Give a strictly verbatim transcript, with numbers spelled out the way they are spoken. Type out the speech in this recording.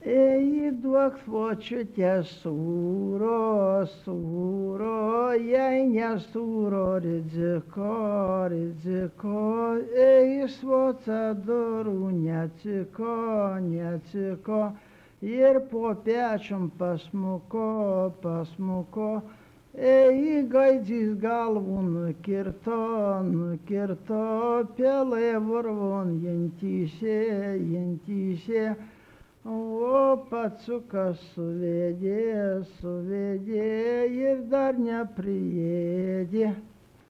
Ei, duok svočiutė sūro, sūro, jei nesūro riziko, riziko, ei, svoca durų neatsiko, neatsiko, ir po pečium pasmuko, pasmuko, ei, gaidžys galvų nukirto, nukirto, pelė varvon jentyšė, jentyšė, o pacukas suvedė, suvedė ir dar nepriėdė.